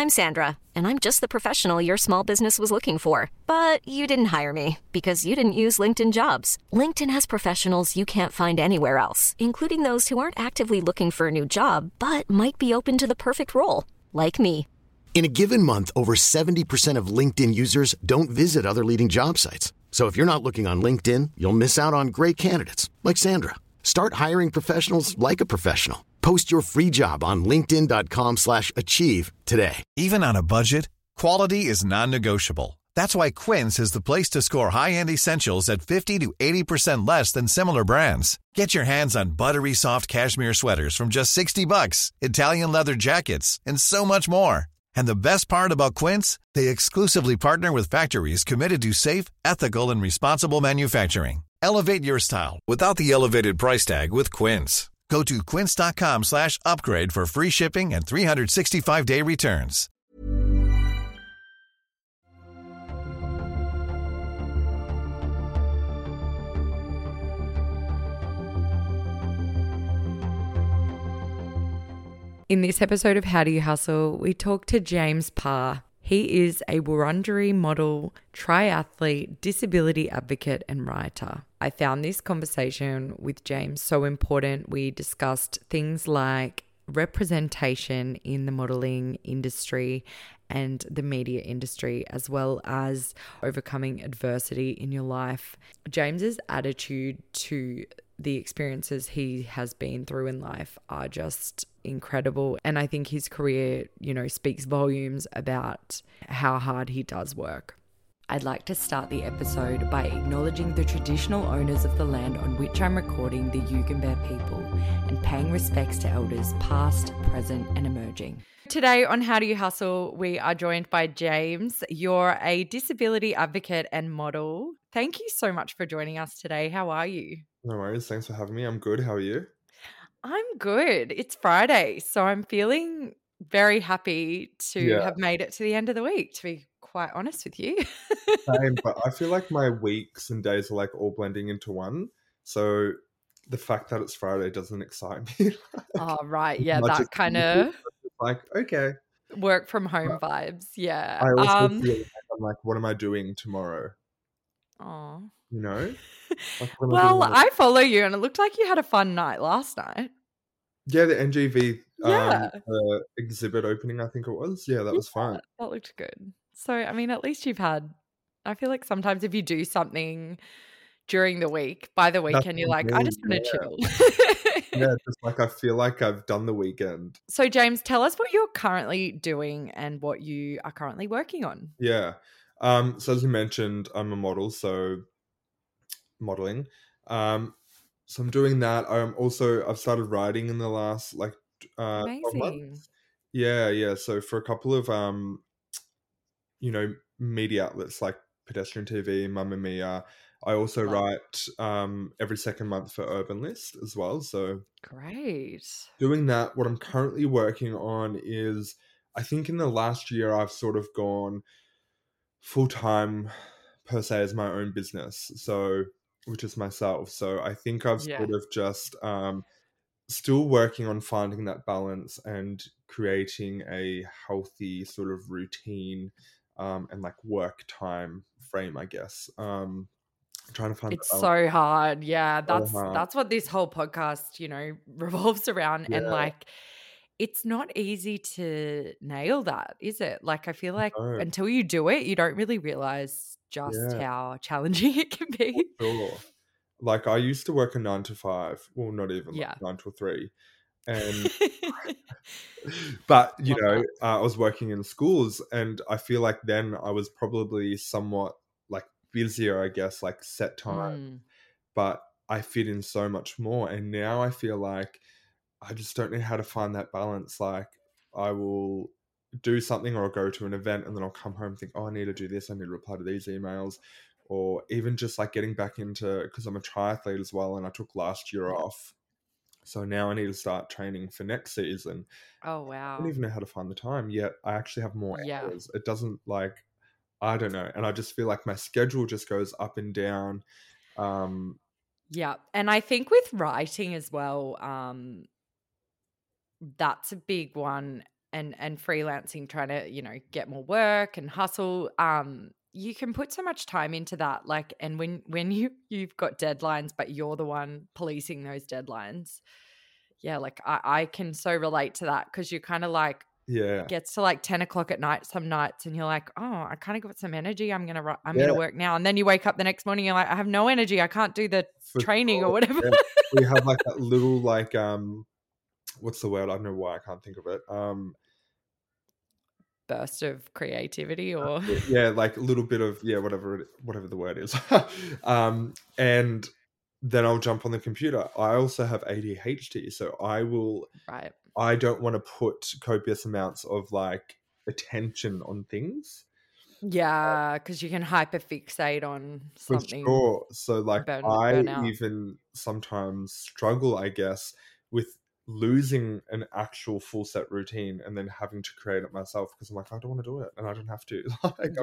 I'm Sandra, and I'm just the professional your small business was looking for. But you didn't hire me because you didn't use LinkedIn Jobs. LinkedIn has professionals you can't find anywhere else, including those who aren't actively looking for a new job, but might be open to the perfect role, like me. In a given month, over 70% of LinkedIn users don't visit other leading job sites. So if you're not looking on LinkedIn, you'll miss out on great candidates like Sandra. Start hiring professionals like a professional. Post your free job on linkedin.com/achieve today. Even on a budget, quality is non-negotiable. That's why Quince is the place to score high-end essentials at 50 to 80% less than similar brands. Get your hands on buttery soft cashmere sweaters from just $60, Italian leather jackets, and so much more. And the best part about Quince, they exclusively partner with factories committed to safe, ethical, and responsible manufacturing. Elevate your style without the elevated price tag with Quince. Go to quince.com/upgrade for free shipping and 365-day returns. In this episode of How Do You Hustle, we talk to James Parr. He is a Wurundjeri model, triathlete, disability advocate, and writer. I found this conversation with James so important. We discussed things like representation in the modeling industry and the media industry, as well as overcoming adversity in your life. James's attitude to the experiences he has been through in life are just incredible. And I think his career, speaks volumes about how hard he does work. I'd like to start the episode by acknowledging the traditional owners of the land on which I'm recording, the Yugambeh people, and paying respects to elders past, present, and emerging. Today on How Do You Hustle, we are joined by James. You're a disability advocate and model. Thank you so much for joining us today. How are you? No worries. Thanks for having me. I'm good. How are you? I'm good. It's Friday, so I'm feeling very happy to have made it to the end of the week, to be quite honest with you. Same, but I feel like my weeks and days are like all blending into one. So the fact that it's Friday doesn't excite me. Oh, right. Yeah, that kind of like, okay. Work from home vibes. Yeah. I also feel like I'm like, what am I doing tomorrow? Oh. Like, well, I follow you and it looked like you had a fun night last night. Yeah, the NGV exhibit opening, I think it was. Yeah, that was fun. That looked good. So, I mean, at least I feel like sometimes if you do something during the week, by the weekend, you're like, I just want to chill. Yeah, just like I feel like I've done the weekend. So, James, tell us what you're currently doing and what you are currently working on. Yeah. So as you mentioned, I'm a model, so modeling. So I'm doing that. I've started writing in the last 12 months. Yeah. So for a couple of media outlets like Pedestrian TV, Mamma Mia, I also write every second month for Urban List as well. So great. Doing that, what I'm currently working on is, I think in the last year I've sort of gone full-time per se as my own business, so which is myself. So I think I've sort of just still working on finding that balance and creating a healthy sort of routine and like work time frame, I guess. Trying to find it's so hard. Yeah, that's what this whole podcast, revolves around. Yeah. And like, it's not easy to nail that, is it? Like, I feel like until you do it, you don't really realize just how challenging it can be. Sure. Like, I used to work a 9 to 5. Well, not even 9 to 3. And but I was working in schools, and I feel like then I was probably somewhat like busier, I guess, like set time, but I fit in so much more. And now I feel like I just don't know how to find that balance. Like, I will do something or I'll go to an event and then I'll come home and think, oh, I need to do this, I need to reply to these emails. Or even just like getting back into, because I'm a triathlete as well, and I took last year off. So now I need to start training for next season. Oh, wow. I don't even know how to find the time yet. I actually have more hours. It doesn't I don't know. And I just feel like my schedule just goes up and down. Yeah. And I think with writing as well, that's a big one. and freelancing, trying to, you know, get more work and hustle, you can put so much time into that. Like, and when you've got deadlines, but you're the one policing those deadlines. Yeah, like I can so relate to that, because you're kind of like, Yeah. gets to like 10 o'clock at night some nights and you're like, oh, I kind of got some energy. I'm Yeah. gonna work now. And then you wake up the next morning, you're like, I have no energy. I can't do the For training or sure. whatever. Yeah. We have like that little like what's the word? I don't know why I can't think of it. Burst of creativity or Yeah, like a little bit of whatever the word is. And then I'll jump on the computer. I also have ADHD, so right. I don't want to put copious amounts of like attention on things. Yeah, because you can hyperfixate on For something. sure. So like I burn out. even sometimes struggle, I guess, with losing an actual full set routine and then having to create it myself, because I'm like, I don't want to do it and I don't have to. Like,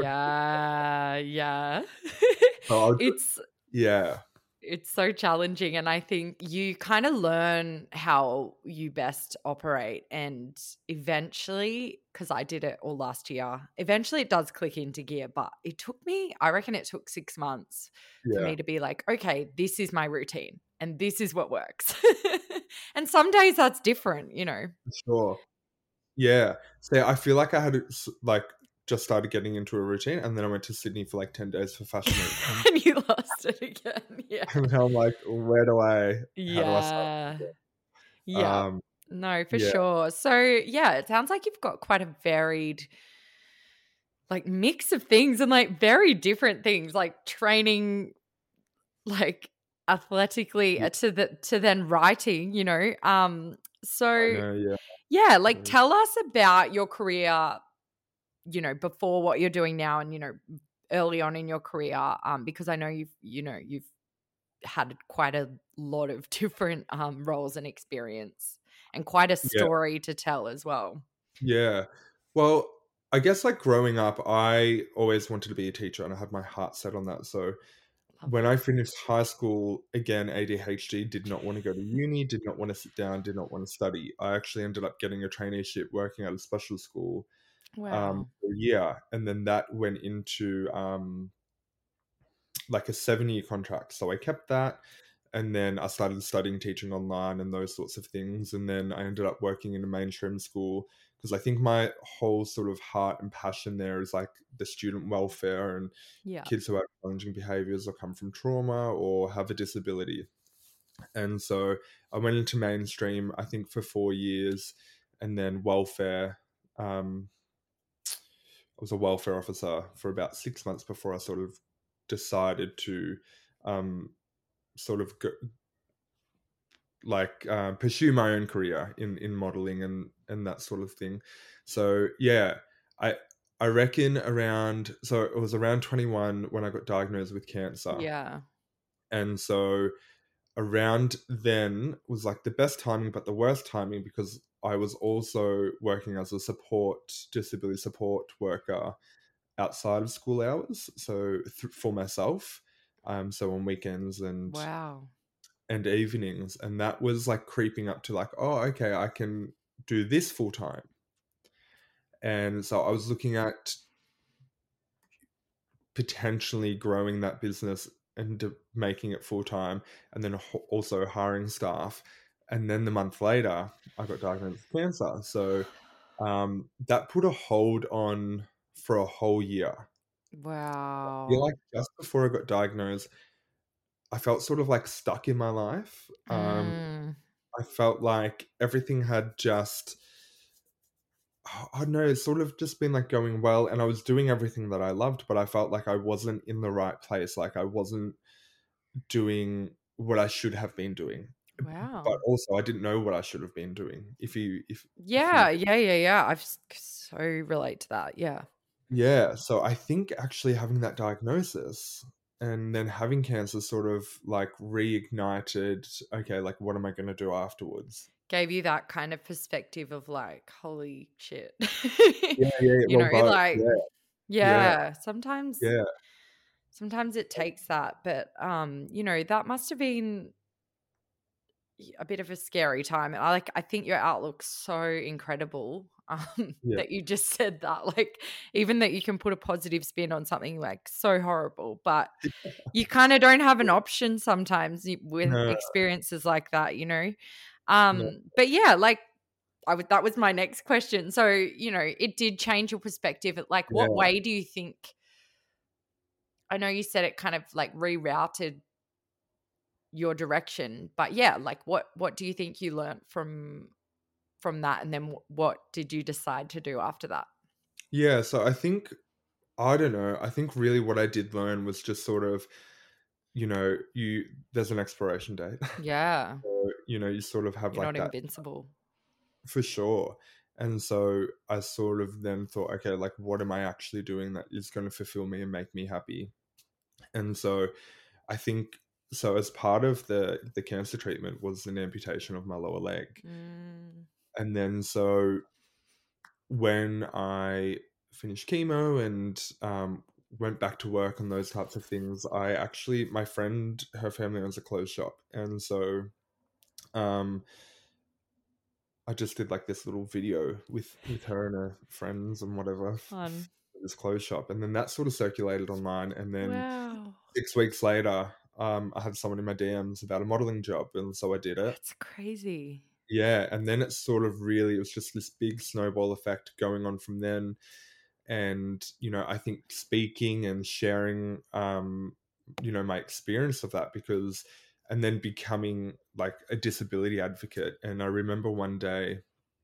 Yeah. so I'll It's it's so challenging, and I think you kind of learn how you best operate, and eventually, because I did it all last year, eventually it does click into gear, but I reckon it took 6 months for me to be like, okay, this is my routine and this is what works. And some days that's different, you know. Sure. Yeah. So I feel like I had like just started getting into a routine, and then I went to Sydney for like 10 days for Fashion Week. And you lost it again. Yeah. And now I'm like, how do I start? Yeah. No, for Yeah. sure. So yeah, it sounds like you've got quite a varied like mix of things, and like very different things, like training like athletically to then writing, you know. So I know, yeah. yeah, like tell us about your career, you know, before what you're doing now, and, you know, early on in your career, because I know you've had quite a lot of different roles and experience, and quite a story to tell as well. Yeah. Well, I guess like growing up, I always wanted to be a teacher and I had my heart set on that. So when I finished high school, again, ADHD, did not want to go to uni, did not want to sit down, did not want to study. I actually ended up getting a traineeship working at a special school. Wow. Yeah. And then that went into like a 7-year contract. So I kept that. And then I started studying teaching online and those sorts of things. And then I ended up working in a mainstream school, because I think my whole sort of heart and passion there is like the student welfare and kids who have challenging behaviors or come from trauma or have a disability. And so I went into mainstream, I think, for 4 years, and then welfare. I was a welfare officer for about 6 months before I sort of decided to sort of pursue my own career in modeling and that sort of thing. So yeah, I reckon it was around 21 when I got diagnosed with cancer. Yeah. And so around then was like the best timing, but the worst timing, because I was also working as a disability support worker outside of school hours, so for myself, so on weekends and Wow. and evenings, and that was like creeping up to like, oh, okay, I can do this full time. And so I was looking at potentially growing that business and making it full time, and then also hiring staff. And then the month later, I got diagnosed with cancer. So that put a hold on for a whole year. I feel Wow. like just before I got diagnosed, I felt sort of like stuck in my life. I felt like everything had just, I don't know, it's sort of just been like going well, and I was doing everything that I loved, but I felt like I wasn't in the right place. Like I wasn't doing what I should have been doing. Wow. But also I didn't know what I should have been doing. Yeah. I've so relate to that. Yeah. Yeah. So I think actually having that diagnosis and then having cancer sort of like reignited, okay, like what am I going to do afterwards? Gave you that kind of perspective of like, holy shit. Yeah. You know, Both. like, Yeah. sometimes it takes that, but you know, that must have been a bit of a scary time. I think your outlook's so incredible. that you just said that. Like, even that you can put a positive spin on something like so horrible, but you kind of don't have an option sometimes with No, experiences like that, you know? no. But yeah, like, that was my next question. So, you know, it did change your perspective. Like, what Yeah. way do you think? I know you said it kind of like rerouted your direction, but yeah, like what do you think you learned from that, and then what did you decide to do after that? Yeah, so I think I don't know, I think really what I did learn was just sort of, there's an expiration date. Yeah, So, you sort of have you're like not that invincible. for sure. And so I sort of then thought, okay, like what am I actually doing that is going to fulfill me and make me happy? And so I think so as part of the cancer treatment was an amputation of my lower leg. Mm, And then so when I finished chemo and went back to work and those types of things, my friend, her family owns a clothes shop. And so um, I just did like this little video with her and her friends and whatever fun. this clothes shop. And then that sort of circulated online. And then Wow, 6 weeks later, I had someone in my DMs about a modeling job. And so I did it. that's crazy. Yeah. And then it sort of really, it was just this big snowball effect going on from then. And I think speaking and sharing my experience of that, because and then becoming like a disability advocate. And I remember one day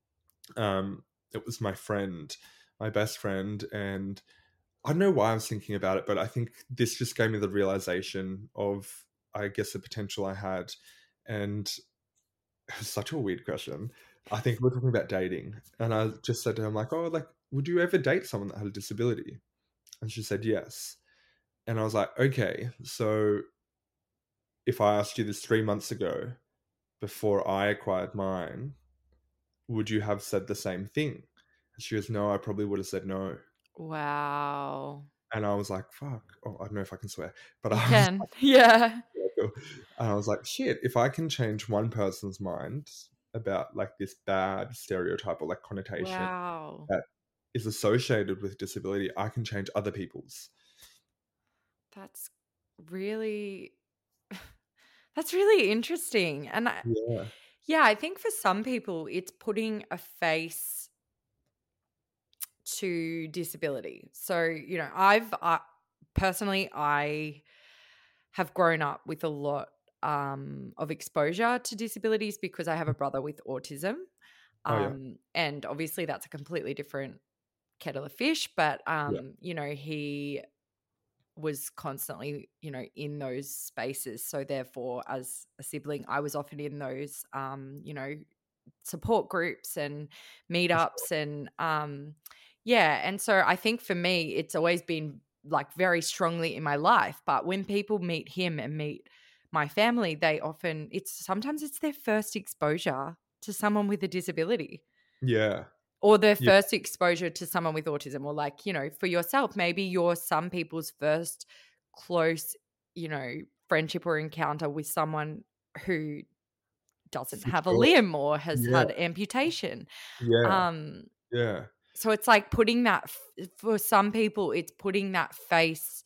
it was my best friend, and I don't know why I was thinking about it, but I think this just gave me the realization of, I guess, the potential I had. And it was such a weird question. I think we're talking about dating, and I just said to her, I'm like, oh, like, would you ever date someone that had a disability? And she said yes. And I was like, okay, so if I asked you this 3 months ago before I acquired mine, would you have said the same thing? And she goes, no, I probably would have said no. Wow, And I was like, fuck. Oh, I don't know if I can swear, but you I was can. Yeah. like, and I was like, shit, if I can change one person's mind about like this bad stereotype or like connotation Wow, that is associated with disability, I can change other people's. that's really that's really interesting. And Yeah. yeah, I think for some people it's putting a face to disability. So, you know, I've personally, I have grown up with a lot of exposure to disabilities because I have a brother with autism. Oh, yeah. And obviously that's a completely different kettle of fish, but Yeah. you know, he was constantly, you know, in those spaces. So therefore, as a sibling, I was often in those you know, support groups and meetups and yeah. And so I think for me, it's always been like very strongly in my life. But when people meet him and meet my family, they often sometimes it's their first exposure to someone with a disability, Yeah. or their Yeah. first exposure to someone with autism, or like, you know, for yourself, maybe you're some people's first close, you know, friendship or encounter with someone who doesn't For have a sure. limb or has Yeah. had amputation. Yeah. Um, Yeah. so it's like putting that for some people, it's putting that face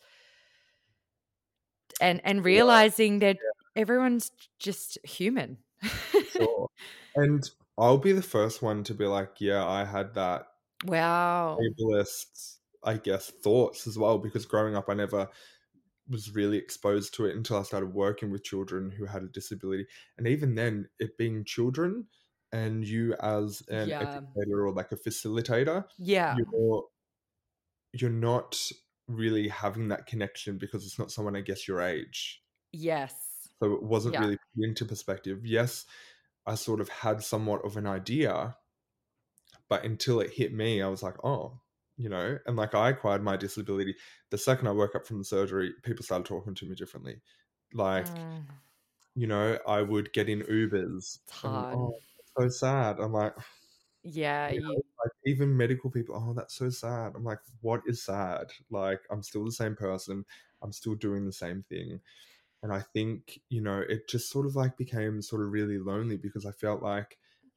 and realizing that everyone's just human. Sure. And I'll be the first one to be like, yeah, I had that Wow. ableist, I guess, thoughts as well, because growing up, I never was really exposed to it until I started working with children who had a disability. And even then, it being children and you as an Yeah. educator or like a facilitator, Yeah. you're not really having that connection because it's not someone, I guess, your age. Yes. So it wasn't Yeah. really put into perspective. Yes, I sort of had somewhat of an idea, but until it hit me, I was like, oh, and like I acquired my disability. The second I woke up from the surgery, people started talking to me differently. Like, Mm, I would get in Ubers it's and, hard. oh, so sad. I'm like, Yeah. like even medical people, oh, that's so sad. I'm like, what is sad? Like, I'm still the same person. I'm still doing the same thing. And I think, it just sort of like became sort of really lonely because I felt like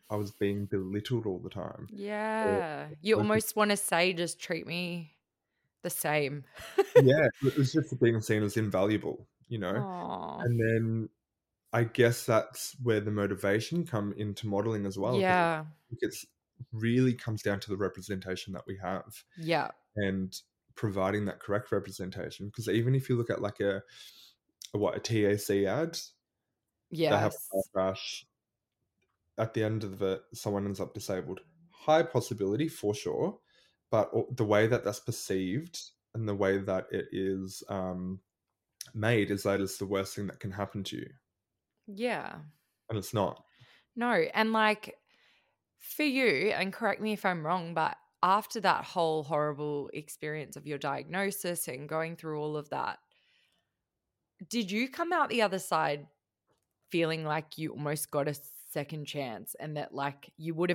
I was being belittled all the time. Or Yeah. You was just, almost want to say, just treat me the same. yeah, it was just being seen as invaluable, you know? Oh, And then I guess that's where the motivation come into modeling as well, because yeah. it's really comes down to the representation that we have Yeah. and providing that correct representation. Because even if you look at like a TAC ad, they have a car Yes. crash. At the end of it, someone ends up disabled. High possibility for sure, but the way that that's perceived and the way that it is made is that it's the worst thing that can happen to you, Yeah. and it's not. No. And like for you, and correct me if I'm wrong, but after that whole horrible experience of your diagnosis and going through all of that, did you come out the other side feeling like you almost got a second chance and that like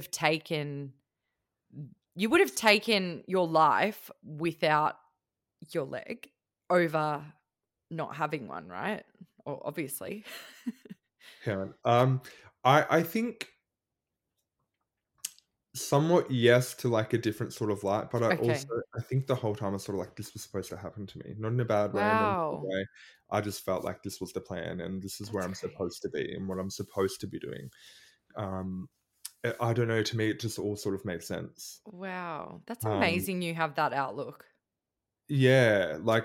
you would have taken your life without your leg over not having one, right? Or obviously. Yeah. I think somewhat yes to like a different sort of light, but Okay. I think the whole time I was sort of like this was supposed to happen to me, not in a bad way, not in a good Wow. way. I just felt like this was the plan, and this is where That's I'm great. supposed to be, and what I'm supposed to be doing. Um, I don't know. To me, it just all sort of made sense. Wow. That's Um, amazing you have that outlook. yeah, like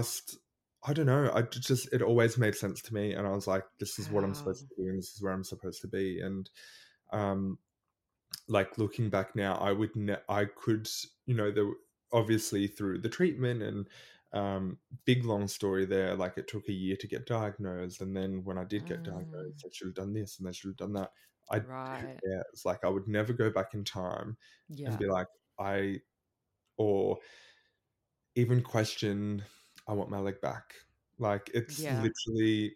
I don't know. It always made sense to me, and I was like, this is what I'm Wow. supposed to be doing. This is where I'm supposed to be, and um, like looking back now, I could, there obviously through the treatment and big long story there. Like it took a year to get diagnosed, and then when I did get Mm, diagnosed, I should have done this and I should have done that. Who right. cares? Like I would never go back in time and Yeah. be like I or even question I want my leg back. Like it's Yeah. literally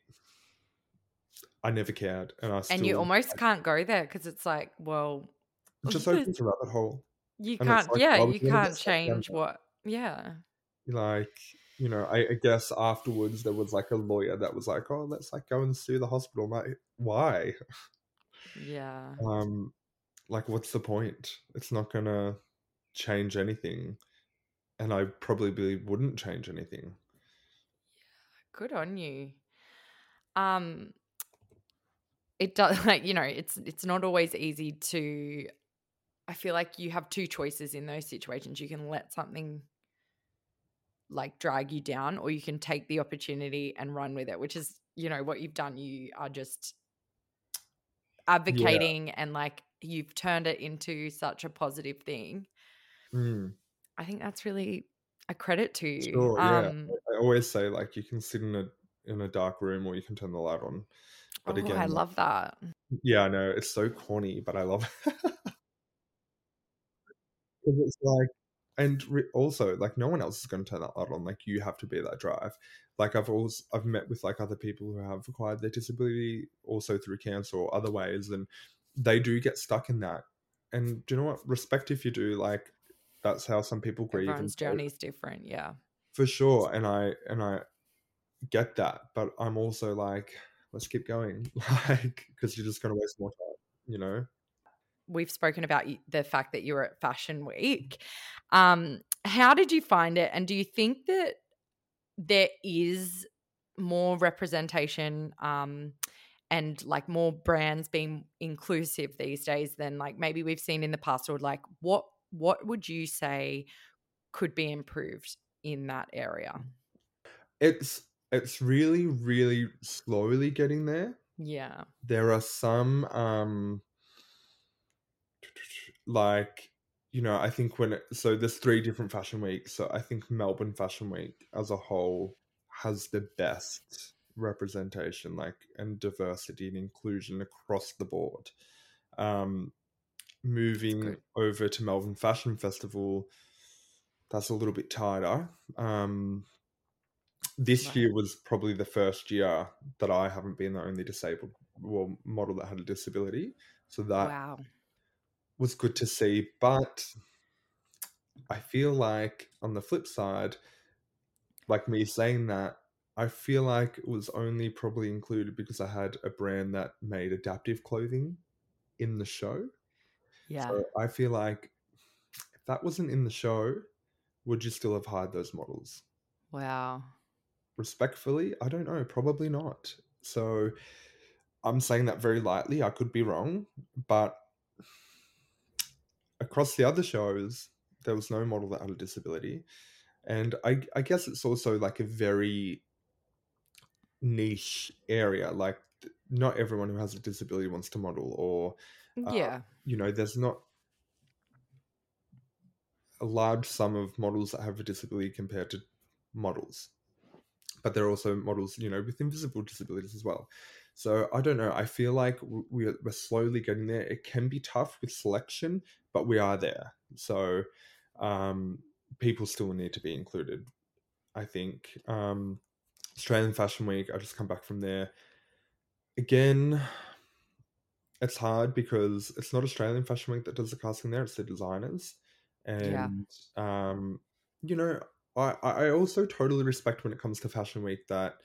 I never cared, and I And you still almost can't go there because it's like, well, it just opens a rabbit hole, you and it's can't, like yeah, why would you you want to get can't stuck down change what, yeah. there? Like I guess afterwards there was like a lawyer that was like, oh, let's like go and sue the hospital. I'm like, why? Yeah. Um, like what's the point? It's not gonna change anything, and I probably wouldn't change anything. Good on you. Um, it does like, it's not always easy to I feel like you have two choices in those situations. You can let something like drag you down, or you can take the opportunity and run with it, which is, what you've done. You are just Yeah. advocating and like you've turned it into such a positive thing. Mm. I think that's really a credit to you. Sure. Yeah. I always say like you can sit in a dark room or you can turn the light on. But Oh, I again, like, love that. yeah, I know it's so corny, but I love it. 'Cause it's like and also, like, no one else is gonna turn that light on, like, you have to be that drive. Like, I've met with, like, other people who have acquired their disability also through cancer or other ways, and they do get stuck in that. And do you know what? Respect if you do, like, that's how some people grieve and Everyone's cope, journey is different. Yeah. for sure, and I get that, but I'm also like, "Let's keep going," like, because 'cause you're just gonna waste more time, you know? We've spoken about the fact that you were at Fashion Week. How did you find it? And do you think that there is more representation and like more brands being inclusive these days than like maybe we've seen in the past? Or like what would you say could be improved in that area? It's really, really slowly getting there. Yeah. There are some, like, I think so there's 3 different fashion weeks, so I think Melbourne Fashion Week as a whole has the best representation, like, and diversity and inclusion across the board. Um, It's Moving good. over to Melbourne Fashion Festival, that's a little bit tighter. This Right. year was probably the first year that I haven't been the only disabled, well, model that had a disability, so that Wow. was good to see. But I feel like on the flip side, like me saying that, I feel like it was only probably included because I had a brand that made adaptive clothing. in the show. Yeah. So I feel like if that wasn't in the show, would you still have hired those models? Wow. Respectfully, I don't know. Probably not. So I'm saying that very lightly. I could be wrong, but across the other shows, there was no model that had a disability. And I guess it's also like a very niche area. Like, not everyone who has a disability wants to model, or, Yeah. there's not a large sum of models that have a disability compared to models. But there are also models, with invisible disabilities as well. So I don't know. I feel like we're slowly getting there. It can be tough with selection, but we are there. So people still need to be included, I think. Australian Fashion Week, I just come back from there. Again, it's hard because it's not Australian Fashion Week that does the casting there, it's the designers. Yeah. And, you know, I also totally respect when it comes to Fashion Week that,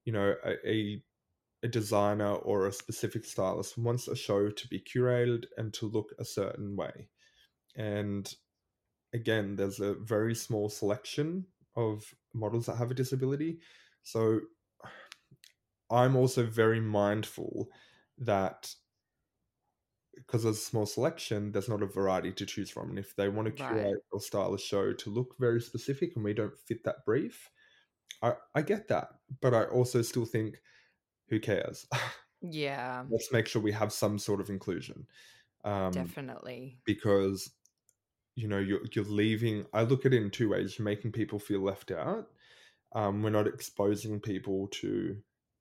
a designer or a specific stylist wants a show to be curated and to look a certain way. And again, there's a very small selection of models that have a disability. So I'm also very mindful that because there's a small selection, there's not a variety to choose from. And if they want to Right. curate or style a show to look very specific and we don't fit that brief, I get that. But I also still think, who cares? Yeah. Let's make sure we have some sort of inclusion. Definitely. Because, you're leaving. I look at it in two ways. You're making people feel left out. We're not exposing people to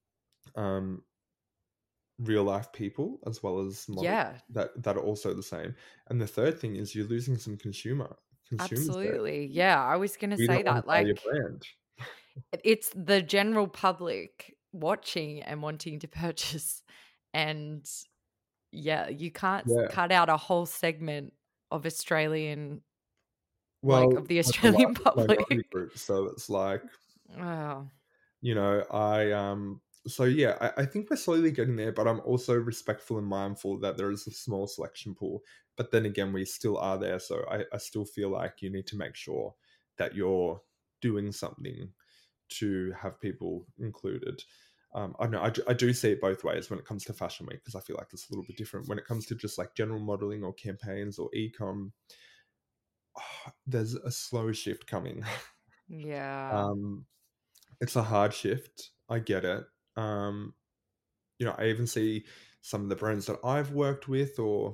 real life people as well as models Yeah. that are also the same. And the third thing is you're losing some consumers there. Absolutely. Yeah. I was going to We say don't want to that. buy your Like, brand. it's the general public watching and wanting to purchase. And yeah, you can't Yeah. cut out a whole segment of Australian, Well, of the like the Australian largest minority public. group. So it's like, Oh, so yeah, I think we're slowly getting there, but I'm also respectful and mindful that there is a small selection pool. But then again, we still are there. So I still feel like you need to make sure that you're doing something to have people included. I don't know. I do see it both ways when it comes to Fashion Week, because I feel like it's a little bit different. When it comes to just like general modeling or campaigns or e-com, there's a slow shift coming. yeah. It's a hard shift. I get it. I even see some of the brands that I've worked with, or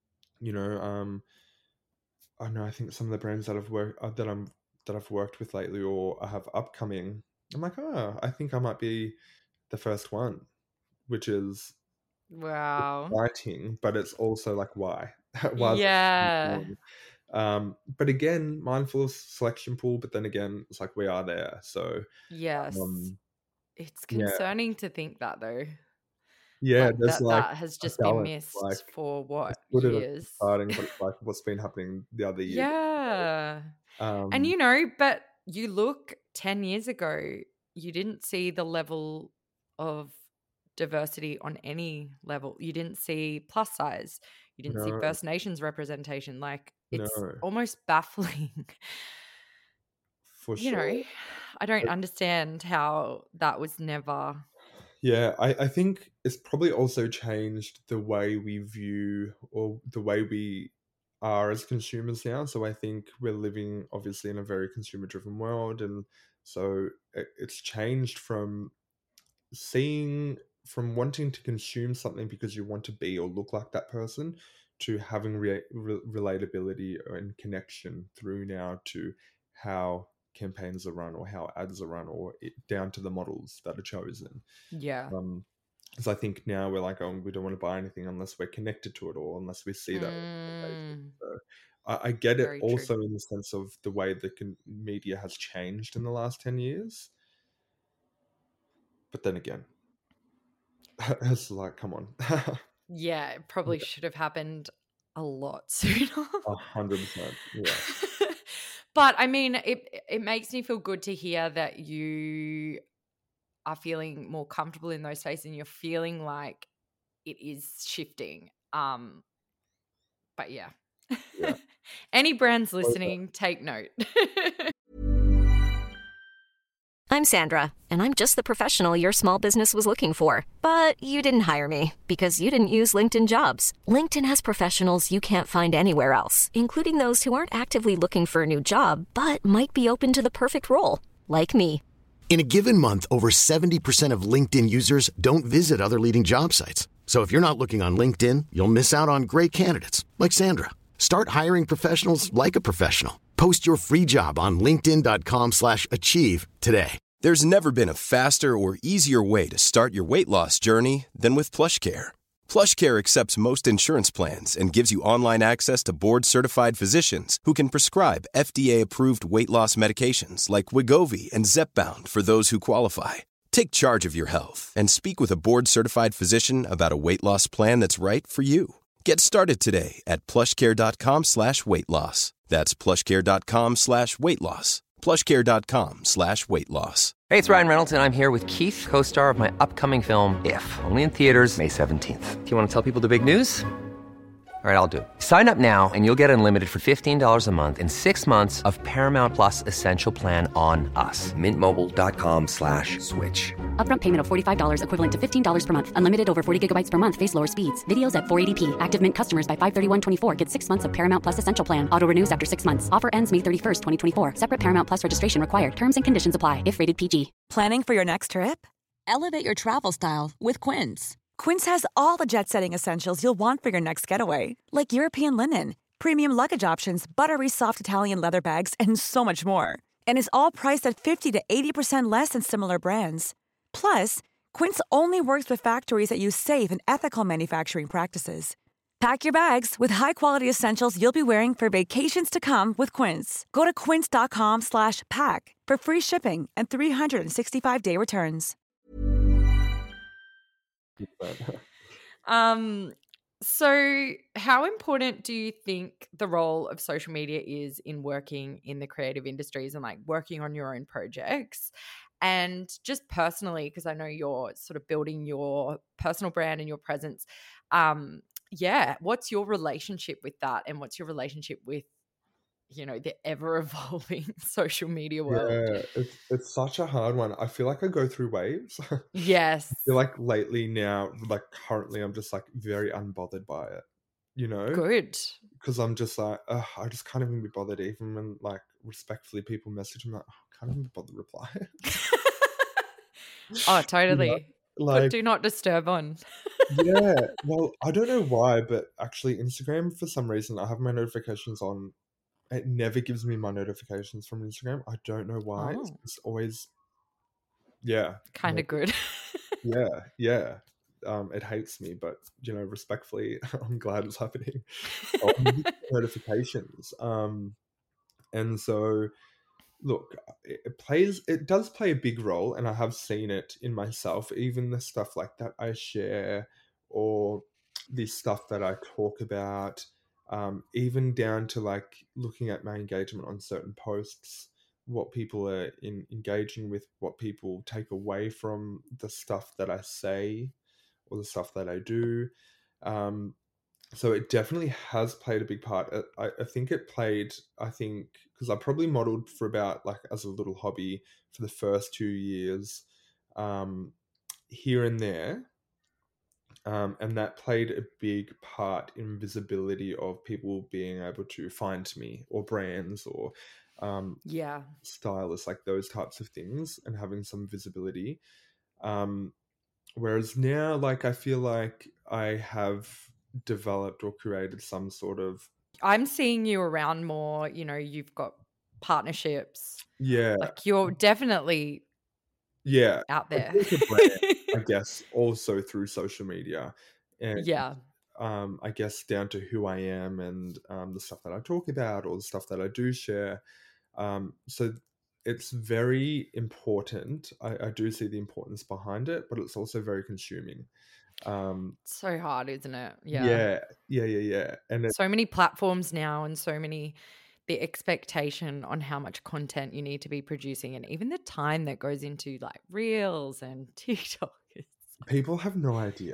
I don't know. I think some of the brands that I've worked with lately, or I have upcoming. I'm like, oh, I think I might be the first one, which is Wow. exciting, but it's also like, why? Why is it taking so Yeah. long? But again, mindful of selection pool. But then again, it's like we are there. So Yes. um, It's yeah, concerning to think that though. yeah. Like There's like that has a just been balance. Like, missed for it's what, good at years? starting, but it's like what's been happening the other year. Yeah. And but you look 10 years ago, you didn't see the level of diversity on any level. You didn't see plus size. You didn't see No, First Nations representation. Like, no, it's almost baffling. for sure. I don't understand how that was never. Yeah, I think it's probably also changed the way we view, or the way we are as consumers now. So I think we're living obviously in a very consumer driven world. And so it's changed from wanting to consume something because you want to be or look like that person, to having relatability and connection through now to how campaigns are run or how ads are run, or down to the models that are chosen. Yeah. Because I think now we're like, oh, we don't want to buy anything unless we're connected to it, or unless we see that representation. So I get it Very true. also in the sense of the way the media has changed in the last 10 years. But then again, it's like, come on. Yeah, it probably should have happened a lot sooner. 100%. Yeah. But I mean, it makes me feel good to hear that you are feeling more comfortable in those spaces and you're feeling like it is shifting. But yeah. Yeah. Any brands listening, take note. I'm Sandra, and I'm just the professional your small business was looking for. But you didn't hire me because you didn't use LinkedIn Jobs. LinkedIn has professionals you can't find anywhere else, including those who aren't actively looking for a new job, but might be open to the perfect role, like me. In a given month, over 70% of LinkedIn users don't visit other leading job sites. So if you're not looking on LinkedIn, you'll miss out on great candidates like Sandra. Start hiring professionals like a professional. Post your free job on linkedin.com/achieve today. There's never been a faster or easier way to start your weight loss journey than with PlushCare. PlushCare accepts most insurance plans and gives you online access to board-certified physicians who can prescribe FDA-approved weight loss medications like Wegovy and Zepbound for those who qualify. Take charge of your health and speak with a board-certified physician about a weight loss plan that's right for you. Get started today at plushcare.com/weight loss. That's plushcare.com/weight loss. plushcare.com/weight loss. Hey, it's Ryan Reynolds, and I'm here with Keith, co-star of my upcoming film, If, only in theaters May 17th. Do you want to tell people the big news? All right, I'll do it. Sign up now and you'll get unlimited for $15 a month and 6 months of Paramount Plus Essential Plan on us. Mintmobile.com/switch. Upfront payment of $45 equivalent to $15 per month. Unlimited over 40 gigabytes per month. Face lower speeds. Videos at 480p. Active Mint customers by 531.24 get 6 months of Paramount Plus Essential Plan. Auto renews after 6 months. Offer ends May 31st, 2024. Separate Paramount Plus registration required. Terms and conditions apply if rated PG. Planning for your next trip? Elevate your travel style with Quince. Quince has all the jet-setting essentials you'll want for your next getaway, like European linen, premium luggage options, buttery soft Italian leather bags, and so much more. And is all priced at 50 to 80% less than similar brands. Plus, Quince only works with factories that use safe and ethical manufacturing practices. Pack your bags with high-quality essentials you'll be wearing for vacations to come with Quince. Go to quince.com/pack for free shipping and 365-day returns. So how important do you think the role of social media is in working in the creative industries and like working on your own projects? And just personally, because I know you're sort of building your personal brand and your presence. What's your relationship with that? And what's your relationship with, the ever-evolving social media world? Yeah, it's such a hard one. I feel like I go through waves. Yes. I feel like lately now, like currently, I'm just like very unbothered by it, Good. Because I'm just like, I just can't even be bothered even when like respectfully people message me like, I can't even be bothered to reply. Oh, totally. Like, put do not disturb on. Yeah, well, I don't know why, but actually Instagram, for some reason, I have my notifications on. It never gives me my notifications from Instagram. I don't know why. It's Oh. just always, yeah. Kind of good. Yeah. It hates me, but respectfully, I'm glad it's happening. Notifications. And so look, it does play a big role, and I have seen it in myself, even the stuff like that I share or the stuff that I talk about, even down to like looking at my engagement on certain posts, what people are engaging with, what people take away from the stuff that I say or the stuff that I do. So it definitely has played a big part. I think it played, because I probably modeled for about like as a little hobby for the first 2 years, here and there. And that played a big part in visibility of people being able to find me, or brands, or stylists, like those types of things, and having some visibility. Whereas now, like, I feel like I have developed or created some sort of... I'm seeing you around more, you've got partnerships. Yeah. Like you're definitely out there. I guess also through social media. And I guess down to who I am and the stuff that I talk about or the stuff that I do share. So it's very important. I do see the importance behind it, but it's also very consuming. So hard, isn't it? Yeah. And so many platforms now, and so many, the expectation on how much content you need to be producing, and even the time that goes into like Reels and TikTok. People have no idea.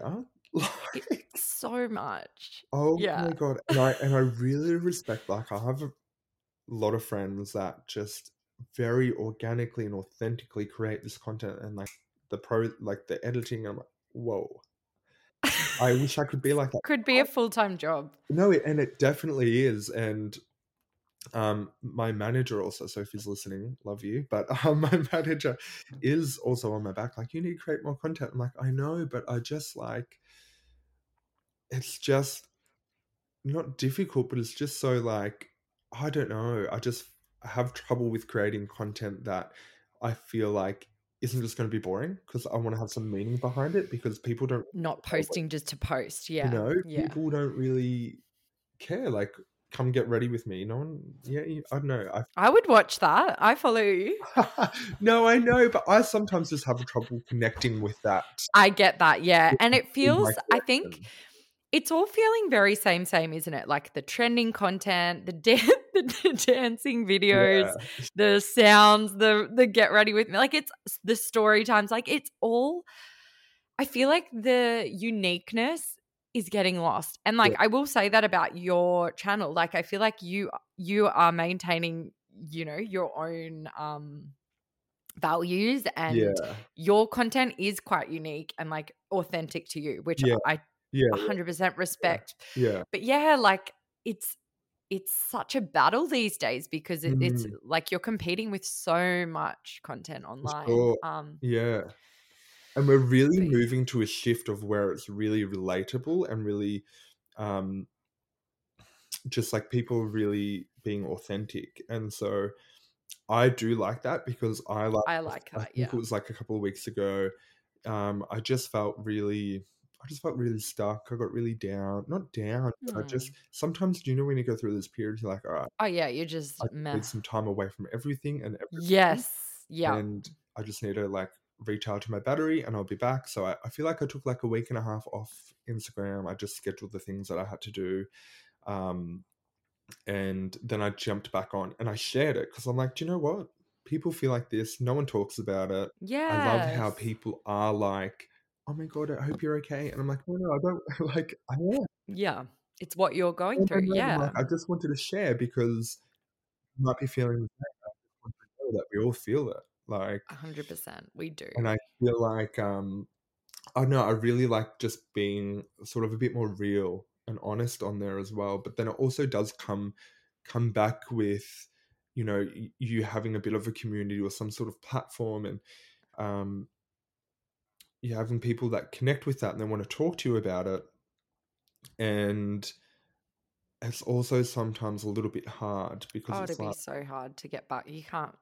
Like, It's so much. oh Yeah. my God. And I really respect, like, I have a lot of friends that just very organically and authentically create this content, and like the editing, I'm like, whoa. I wish I could be like that. Could be a full-time job. No, and it definitely is. And my manager also, so if he's listening, love you, but my manager is also on my back, like, you need to create more content. I'm like, I know, but I just like, it's just not difficult, but it's just so like, I don't know, I just have trouble with creating content that I feel like isn't just going to be boring, because I want to have some meaning behind it, because people don't, Not posting just to post. you Yeah. know, Yeah. people don't really care, like, come get ready with me. No one, yeah, I don't know. I would watch that. I follow you. No, I know, but I sometimes just have trouble connecting with that. I get that. Yeah. And it in feels, my I think creation. it's all feeling very same, isn't it? Like the trending content, the dancing videos, Yeah. the sounds, the get ready with me. Like it's the story times. Like it's all, I feel like the uniqueness is getting lost. And like I will say that about your channel. Like I feel like you are maintaining, you know, your own values, and Yeah. your content is quite unique and like authentic to you, which Yeah. I Yeah. 100% respect. Yeah. But yeah, like it's such a battle these days, because it's like you're competing with so much content online. Sure. Yeah. And we're really moving to a shift of where it's really relatable and really just like people really being authentic. And so I do like that, because I like that, think it was like a couple of weeks ago, I just felt really stuck. I got really down. Not down, but I just sometimes, do you know when you go through this period, you're like, all right, Oh yeah, you're just I meh. need some time away from everything and everything. Yes. Yeah. And I just need to like recharge my battery, and I'll be back. So I feel like I took like a week and a half off Instagram. I just scheduled the things that I had to do. And then I jumped back on and I shared it, because I'm like, do you know what? People feel like this. No one talks about it. I love how Yes. people are like, oh my God, I hope you're okay. And I'm like, no, I don't. Like, I am. Yeah. It's what you're going And through. I'm Yeah. like, I just wanted to share, because you might be feeling the same. I just want to know that we all feel it. Like, 100%. We do. and I feel like, I don't know, I really like just being sort of a bit more real and honest on there as well. But then it also does come back with, you know, you having a bit of a community or some sort of platform, and you having people that connect with that and they want to talk to you about it. And it's also sometimes a little bit hard, because Oh, it's it'd be like so hard to get back. You can't.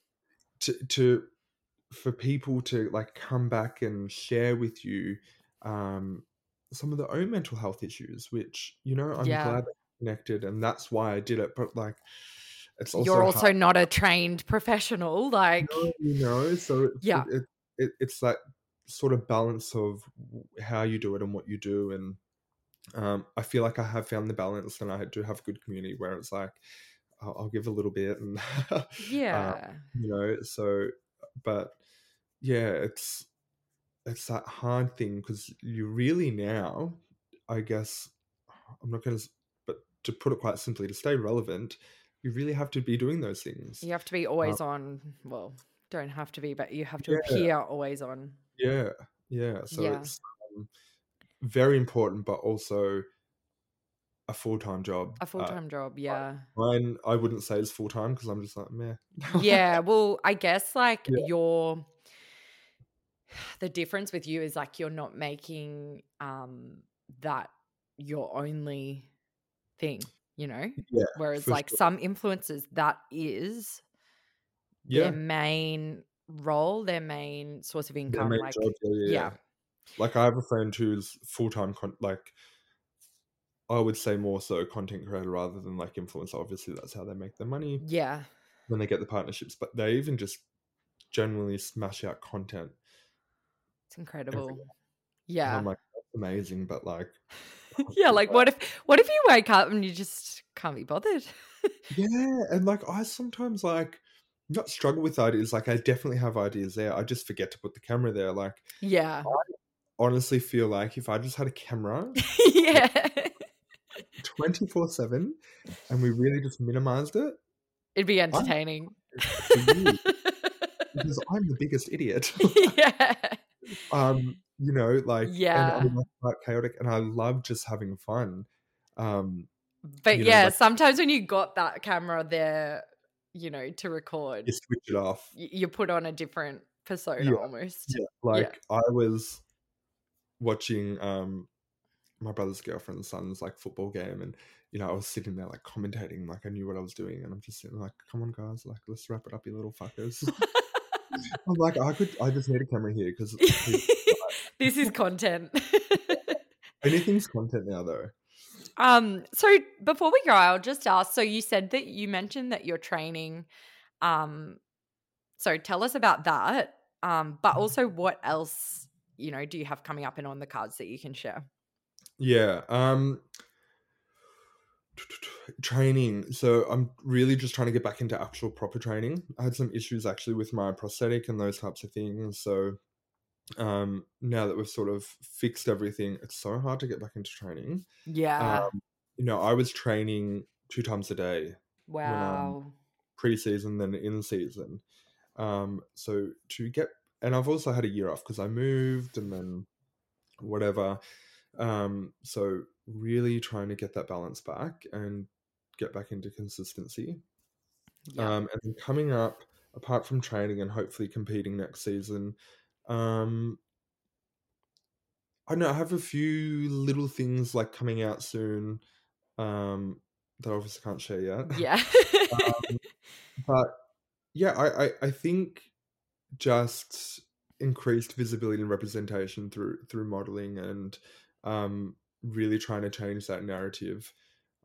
for people to like come back and share with you some of their own mental health issues, which, you know, I'm Yeah. glad they're connected, and that's why I did it. But like, it's also You're also hard, not a trained professional. Like, you know, so yeah. it's that sort of balance of how you do it and what you do. And I feel like I have found the balance, and I do have a good community where it's like, I'll give a little bit, and Yeah. you know, so, but yeah, it's that hard thing, because you really now, I guess, I'm not going to, but to put it quite simply, to stay relevant, you really have to be doing those things. You have to be always on. Well, don't have to be, but you have to Yeah. appear always on. Yeah. So it's very important, but also a full-time job. A full-time job, yeah. Mine, I wouldn't say it's full-time, because I'm just like, meh. Yeah, well, I guess like Yeah. the difference with you is like you're not making that your only thing, you know? Yeah, Whereas for like sure. some influencers, that is Yeah. their main role, their main source of Their income. main Like, job, yeah. Like, I have a friend who's full-time, like, I would say more so content creator rather than like influencer. Obviously, that's how they make their money. Yeah. When they get the partnerships, but they even just generally smash out content. It's incredible. And Yeah. I'm like, that's amazing, but like, yeah, like what if you wake up and you just can't be bothered? yeah, and like I sometimes like not struggle with ideas. Like I definitely have ideas there. I just forget to put the camera there. Like, Yeah. honestly feel like if I just had a camera Yeah. 24/7 and we really just minimized it, It'd be entertaining. for you, because I'm the biggest idiot. Yeah. You know, like, Yeah. and I'm quite chaotic, and I love just having fun. But you know, yeah, like, sometimes when you got that camera there, you know, to record, you switch it off. you put on a different persona Yeah, almost. yeah. Like, I was watching my brother's girlfriend's son's like football game, and you know, I was sitting there like commentating, like I knew what I was doing, and I'm just sitting like, come on guys, like let's wrap it up, you little fuckers. I'm like, I just need a camera here because This is content. anything's content now though. So before we go, I'll just ask, so you said that you mentioned that you're training, so tell us about that, but also what else, you know, do you have coming up and on the cards that you can share? Yeah, training. So I'm really just trying to get back into actual proper training. I had some issues actually with my prosthetic and those types of things, so now that we've sort of fixed everything, it's so hard to get back into training. Yeah. You know, I was training 2 times a day when Wow. pre-season, then in season. So to get, and I've also had a year off because I moved and then whatever. So really trying to get that balance back and get back into consistency. Yeah. And then coming up, apart from training and hopefully competing next season, I know I have a few little things like coming out soon that I obviously can't share yet. Yeah. But yeah, I think just increased visibility and representation through modeling and really trying to change that narrative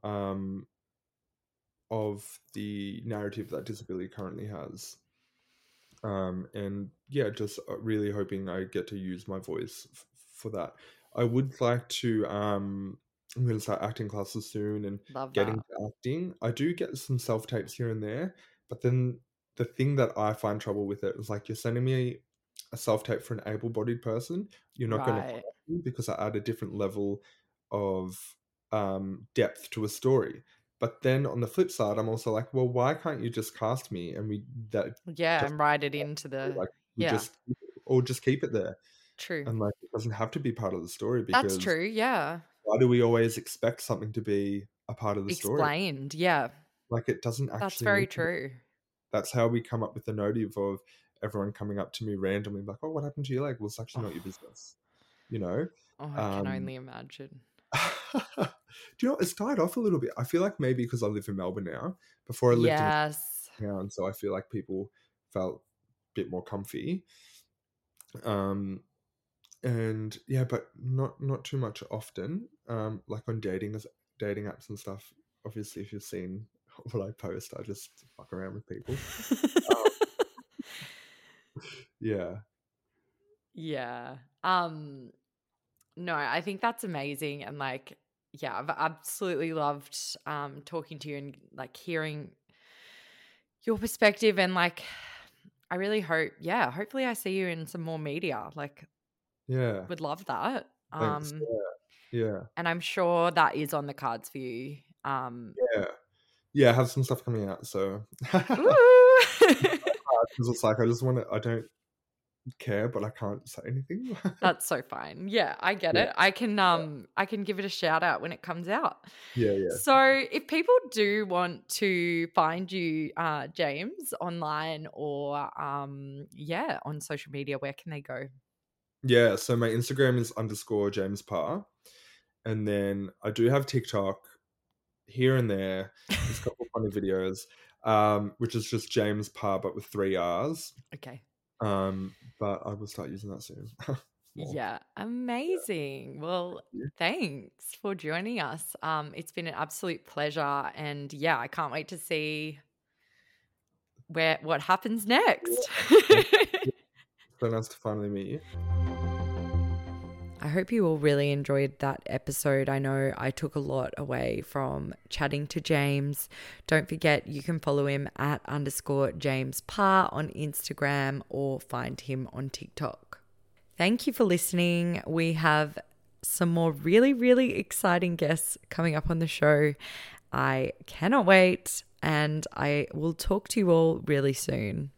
of the narrative that disability currently has. And yeah, just really hoping I get to use my voice for that. I would like to I'm going to start acting classes soon and Love getting that. to acting. I do get some self-tapes here and there, but then the thing that I find trouble with it is like, you're sending me a self-tape for an able-bodied person, you're not going to Right. because I add a different level of depth to a story. But then on the flip side, I'm also like, well, why can't you just cast me and Yeah, just and write it into the like yeah. just keep it there, True. and like it doesn't have to be part of the story, That's because true. Yeah. why do we always expect something to be a part of the story? Explained. Yeah. Like it doesn't actually. That's very need to be. true. That's how we come up with the notive of everyone coming up to me randomly like, oh, what happened to your leg? Well, it's actually not your business, you know. Oh, I can only imagine. Do you know, it's died off a little bit. I feel like maybe because I live in Melbourne now. Before I lived Yes. in town, so I feel like people felt a bit more comfy. And yeah, but not too much often. Like on dating apps and stuff. Obviously, if you've seen what I post, I just fuck around with people. Yeah. Yeah. No, I think that's amazing, and like, yeah, I've absolutely loved talking to you and like hearing your perspective, and like I really hope, yeah, hopefully I see you in some more media. Like, Yeah. would love that. Thanks. Yeah. And I'm sure that is on the cards for you. Yeah, I have some stuff coming out, so Ooh. because it's like I don't care, but I can't say anything. That's so fine. Yeah, I get Yeah. it. I can give it a shout out when it comes out. Yeah. So if people do want to find you, James, online or on social media, where can they go? Yeah, so my Instagram is _James Parr. And then I do have TikTok here and there. There's a couple of funny videos, which is just James Parr, but with 3 R's. Okay. But I will start using that soon. Yeah, amazing. Well, thanks for joining us. It's been an absolute pleasure, and yeah, I can't wait to see what happens next. So nice to finally meet you. I hope you all really enjoyed that episode. I know I took a lot away from chatting to James. Don't forget, you can follow him at _James Parr on Instagram or find him on TikTok. Thank you for listening. We have some more really, really exciting guests coming up on the show. I cannot wait, and I will talk to you all really soon.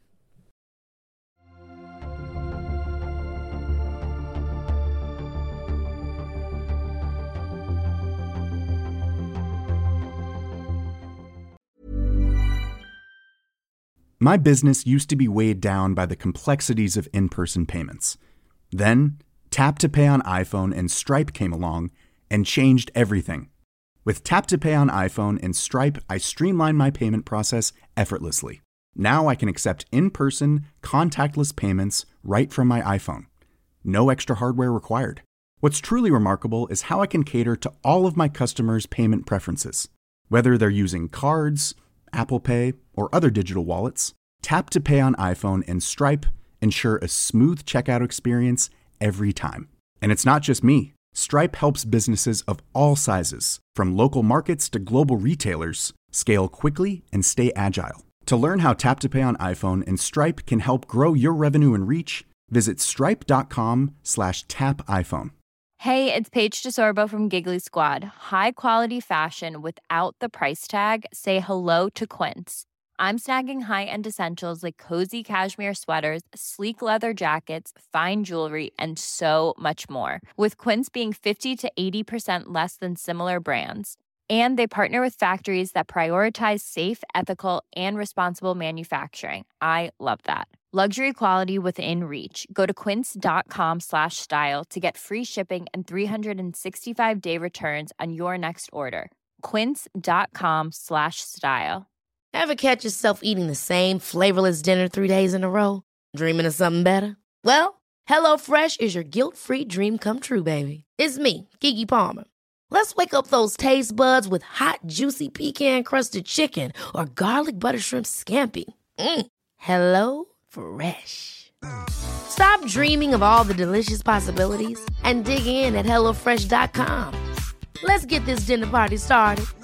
My business used to be weighed down by the complexities of in-person payments. Then, Tap to Pay on iPhone and Stripe came along and changed everything. With Tap to Pay on iPhone and Stripe, I streamlined my payment process effortlessly. Now I can accept in-person, contactless payments right from my iPhone. No extra hardware required. What's truly remarkable is how I can cater to all of my customers' payment preferences. Whether they're using cards, Apple Pay, or other digital wallets, Tap to Pay on iPhone and Stripe ensure a smooth checkout experience every time. And it's not just me. Stripe helps businesses of all sizes, from local markets to global retailers, scale quickly and stay agile. To learn how Tap to Pay on iPhone and Stripe can help grow your revenue and reach, visit stripe.com/tapiphone. Hey, it's Paige DeSorbo from Giggly Squad. High quality fashion without the price tag. Say hello to Quince. I'm snagging high-end essentials like cozy cashmere sweaters, sleek leather jackets, fine jewelry, and so much more. With Quince being 50 to 80% less than similar brands. And they partner with factories that prioritize safe, ethical, and responsible manufacturing. I love that. Luxury quality within reach. Go to quince.com/style to get free shipping and 365-day returns on your next order. Quince.com/style. Ever catch yourself eating the same flavorless dinner 3 days in a row? Dreaming of something better? Well, HelloFresh is your guilt-free dream come true, baby. It's me, Keke Palmer. Let's wake up those taste buds with hot, juicy pecan-crusted chicken or garlic butter shrimp scampi. Hello Fresh. Stop dreaming of all the delicious possibilities and dig in at HelloFresh.com. Let's get this dinner party started.